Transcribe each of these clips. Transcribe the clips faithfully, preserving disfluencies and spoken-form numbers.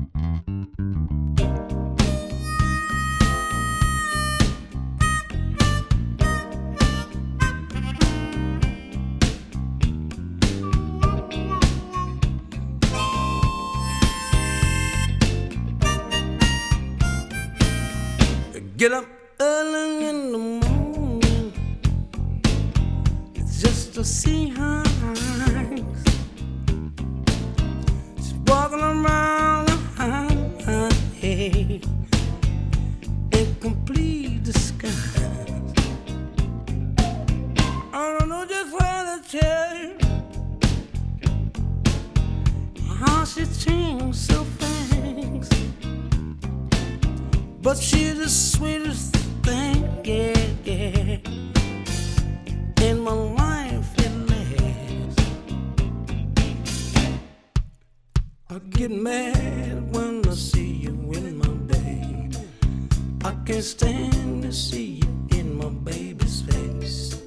Get up early in the morning just to see her eyes. She's walking around her head in complete disguise. I don't know just where to tell you how she changed so fast. But she's the sweetest thing, yeah, yeah, in my life at last. I get mad when I see you in my bed. I can't stand to see you in my baby's face.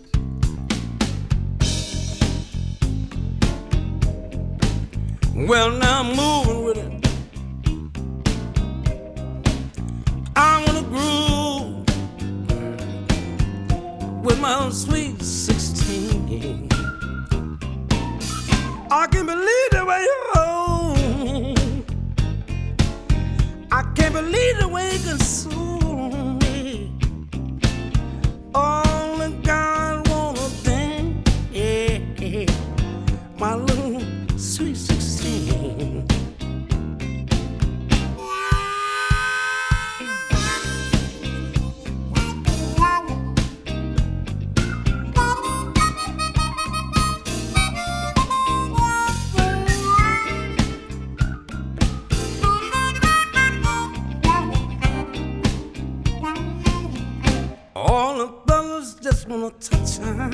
Well, now I'm moving with it. I'm gonna groove with my sweet sixteen. I can't believe the way you hold. I can't believe the way you consume me. All the God wanna think, yeah, yeah, my little sweet sixteen. All the fellas just wanna touch her,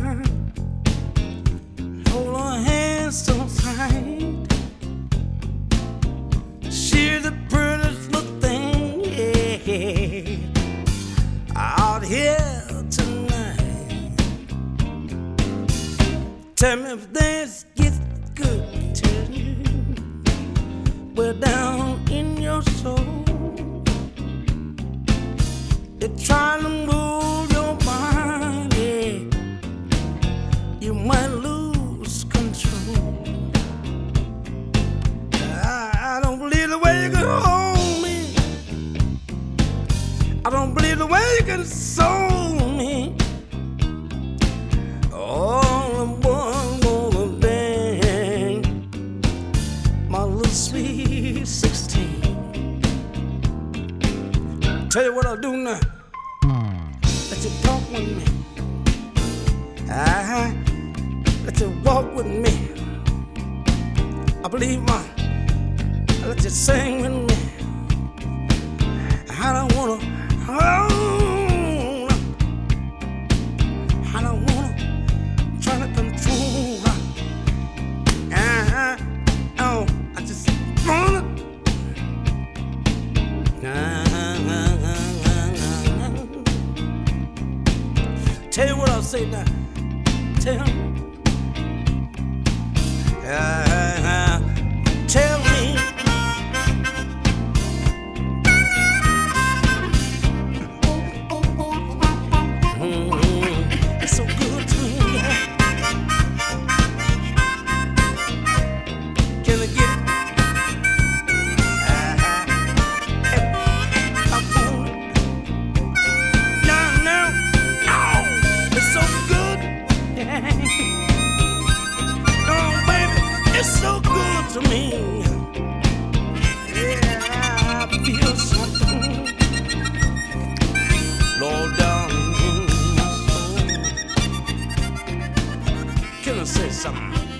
hold her hands so tight. She's the prettiest little thing, yeah, out here tonight. Tell me if this gets good to you, we're down in your soul. You're trying to move your body, you might lose control. I, I don't believe the way you can hold me. I don't believe the way you can soul me. All the boys wanna dance, my little sweet sixteen. Tell you what I'll do now. Let you talk with me. Uh-huh. Let you walk with me. I believe my. Let you sing with me. I don't wanna. Oh, I don't wanna try to control. Uh-huh. Oh, I just wanna. Uh-huh. Tell you what I'll say now. Tell me. Uh, tell me. Mm-hmm. It's so good to me. Can I get it? So good to me. Yeah, I feel something low down in my soul. Can I say something?